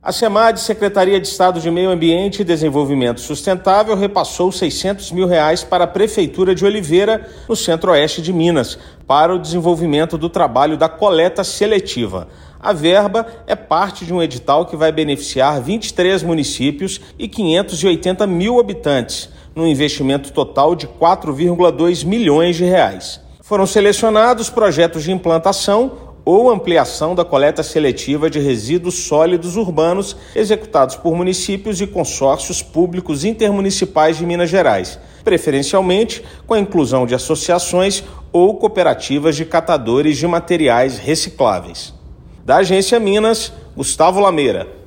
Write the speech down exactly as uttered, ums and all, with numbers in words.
A SEMAD, Secretaria de Estado de Meio Ambiente e Desenvolvimento Sustentável, repassou seiscentos mil reais para a Prefeitura de Oliveira, no centro-oeste de Minas, para o desenvolvimento do trabalho da coleta seletiva. A verba é parte de um edital que vai beneficiar vinte e três municípios e quinhentos e oitenta mil habitantes, num investimento total de quatro vírgula dois milhões de reais. Foram selecionados projetos de implantação ou ampliação da coleta seletiva de resíduos sólidos urbanos executados por municípios e consórcios públicos intermunicipais de Minas Gerais, preferencialmente com a inclusão de associações ou cooperativas de catadores de materiais recicláveis. Da Agência Minas, Gustavo Lameira.